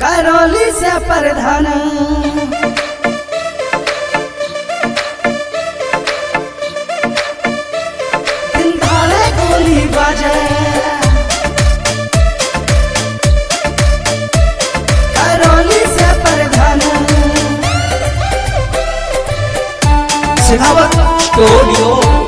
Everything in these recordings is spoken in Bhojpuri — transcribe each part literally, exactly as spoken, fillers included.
करौली से प्रधान दिन धारे गोली बाजे करौली से प्रधान शेखावत स्टूडियो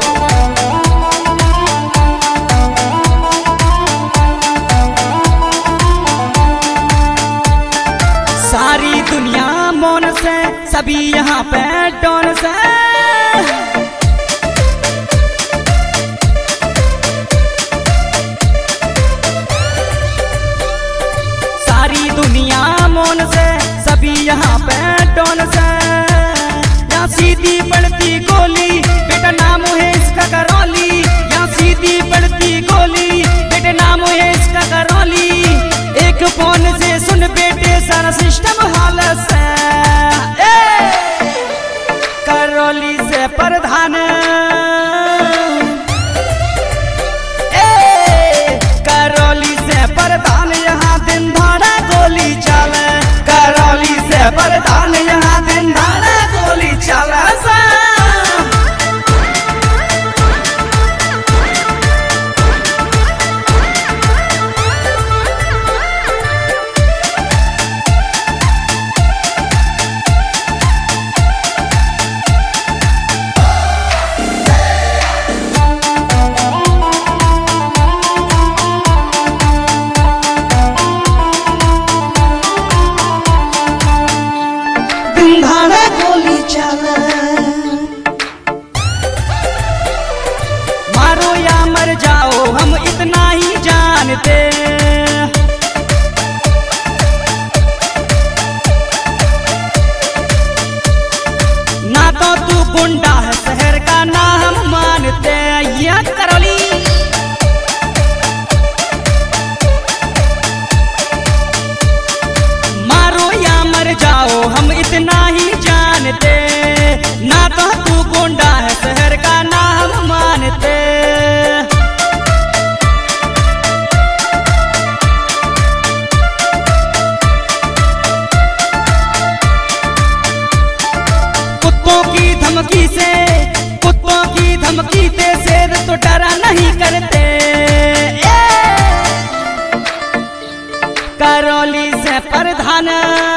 सारी दुनिया मौन से सभी यहाँ पे डॉन से सारी दुनिया मौन से सभी यहाँ पे डॉन से यहाँ सीधी पड़ती गोली बेटा नाम है इसका करौली यहाँ सीधी पड़ती गोली बेटे नाम है इसका करौली एक फोन से सुन बेटे सारा सिस्टम हाल से ए! करौली से प्रधान ए! करौली से प्रधान यहाँ दिन धाड़ा गोली चले करौली से प्रधान यहाँ दिन धाड़ा गोली चले धाड़ा गोली चले मारो या मर जाओ हम इतना ही जानते ना तो तू गुंडा है शहर का ना हम मानते या करौली मारो या मर जाओ हम इतना ही जानते ना तो तू गुंडा है शहर का ना हम मानते कुत्तों की धमकी से कुत्तों की धमकी से शेर तो डरा नहीं करते ए! करौली से प्रधान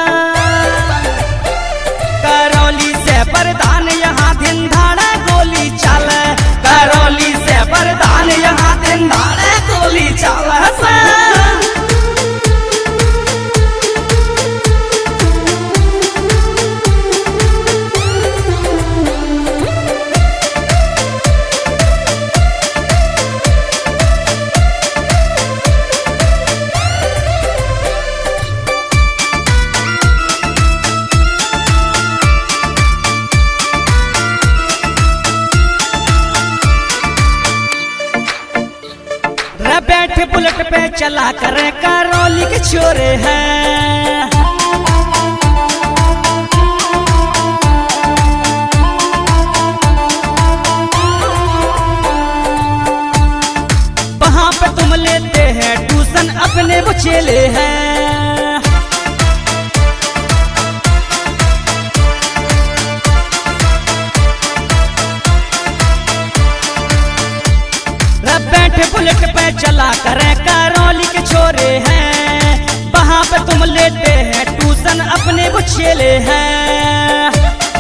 करौली से प्रधान यहाँ दिन धाड़ा गोली चले करौली से प्रधान यहाँ दिन धाड़ा गोली चले बैठे बुलेट पे चला कर करौली के छोरे हैं वहां पे तुम लेते हैं ट्यूशन अपने वो चेले हैं बैठे बुलेट पे चला कर करौली के छोरे हैं वहां पे तुम लेते हैं ट्यूशन अपने वो चेले हैं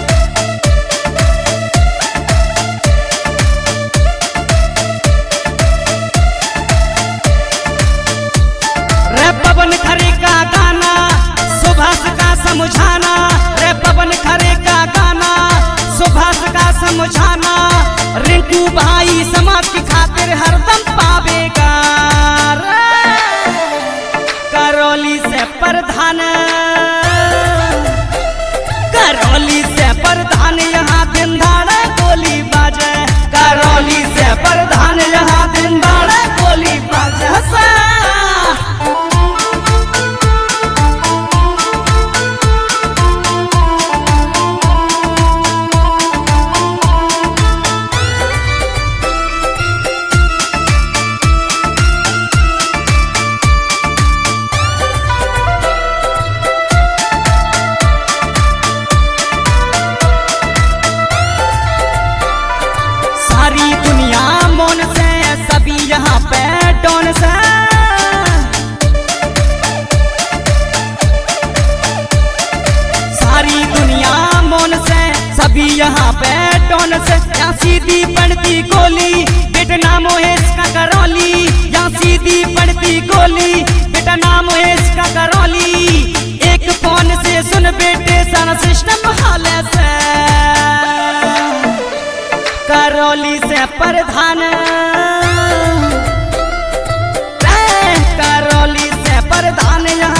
रे पवन खरे का गाना सुभाष का समझाना रे पवन खरे का गाना सुभाष का समझाना रिंकू भाई समाज की खातिर हरदम पावेगा करौली से प्रधान करौली से प्रधान यहाँ दिन धाड़ा गोली बाजे करौली से प्रधान यहाँ दिन धाड़ा गोली बाजे यहाँ पे डॉन से, यहाँ सीधी पड़ती गोली, बेटा नाम है इसका करौली। यहाँ सीधी पड़ती गोली, बेटा नाम है इसका करौली। एक फोन से सुन बेटे सारा सिस्टम हाले से, करौली से प्रधान, करौली से प्रधान यहाँ